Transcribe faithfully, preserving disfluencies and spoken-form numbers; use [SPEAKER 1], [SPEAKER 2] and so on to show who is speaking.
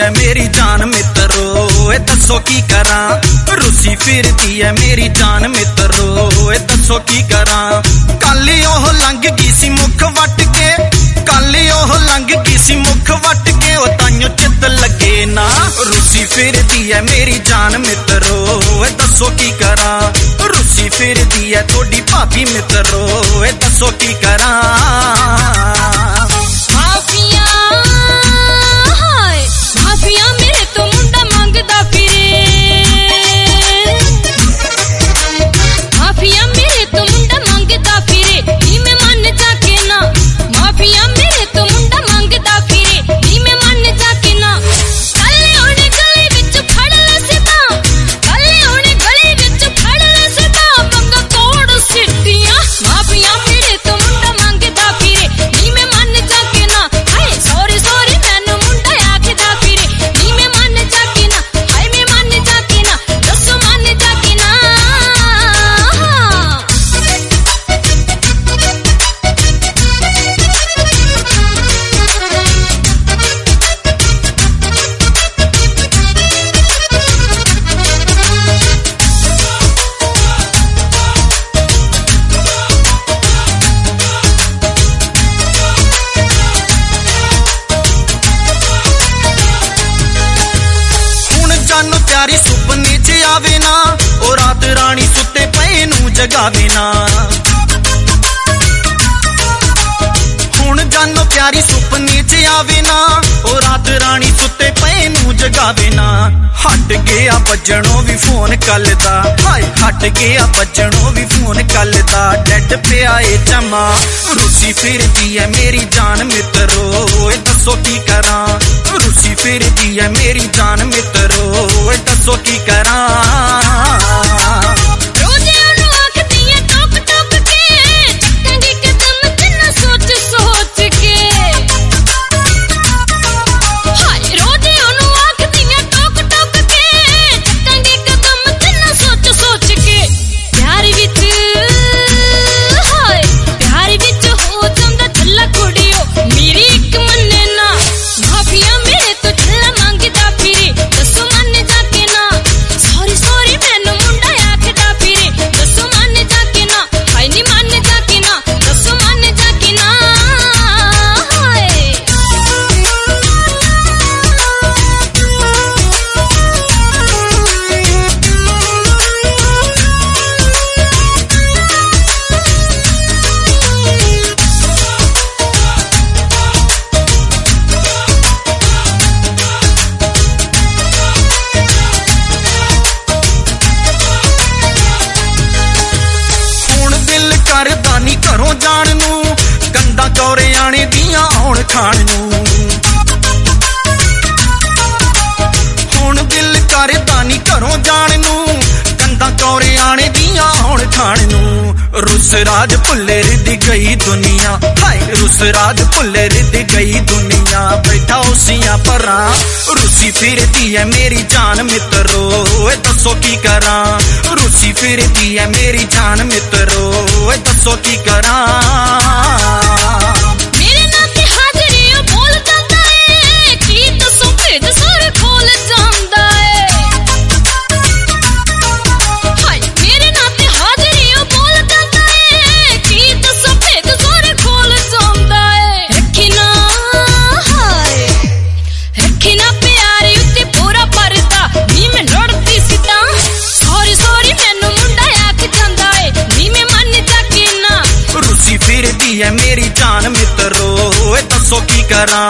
[SPEAKER 1] है मेरी जान मित्रो, दसो की करा। रुसी फिरदी है मेरी जान मित्रो, दसो की करा। कल ओह लंघ गई सी मुख वट के, कल ओह लंघ गई सी मुख वट के, ओ ताइयों चित लगे ना। रुसी फिरदी है मेरी जान मित्रो, दसो की करा। रुसी फिरदी है थोड़ी भाभी मित्रो, दसो की करा। प्यारी सुपने च आवे ना, ओ रात रानी सुते पे नू जगावे ना। हुण जानो प्यारी सुपने च आवे ना, ओ रात रानी सुते पे नू जगावे ना। हट गया बजनों भी फोन कल दा, हाय हट गया बजनों भी फोन कल दा। डेड पे आए चमा, रुसी फिरदी है मेरी जान मित्रो, दसो की करा। रुसी फिरदी है मेरी जान मित्रो, दसो की करा। करदानी घरों जान नू, कंधा चौरे आने दियां आउण खाण नू। हुण दिल करदानी घरों जान नू, कंधा चौरे आने दियां आउण खाण नू। रुस राज भुल्ले रिद गई दुनिया, हाय रुस राज भुल्ले रिद गई दुनिया। बैठा उसियां परां, रुसी फिरदी है मेरी जान मित्रो, दसो की करा। रुसी फिरदी है मेरी जान मित्रो, दसो की करा।
[SPEAKER 2] मेरे नाते हाजरी बोल जाता है, की दसो भेद सारे खोल जाता है। हाय मेरे नाते हाजरी बोल जाता है, की दसो भेद सारे खोल जाता है। रखी ना हाय रखी ना प्यारी उत्ते पूरा परदा, नी मैं लड़ती सीता। सॉरी सॉरी मैनू मुंडा आख जांदा है, नी मैं मन जाके ना।
[SPEAKER 1] रुसी फिरदी है मेरी जान मित्रो, दसो की करा।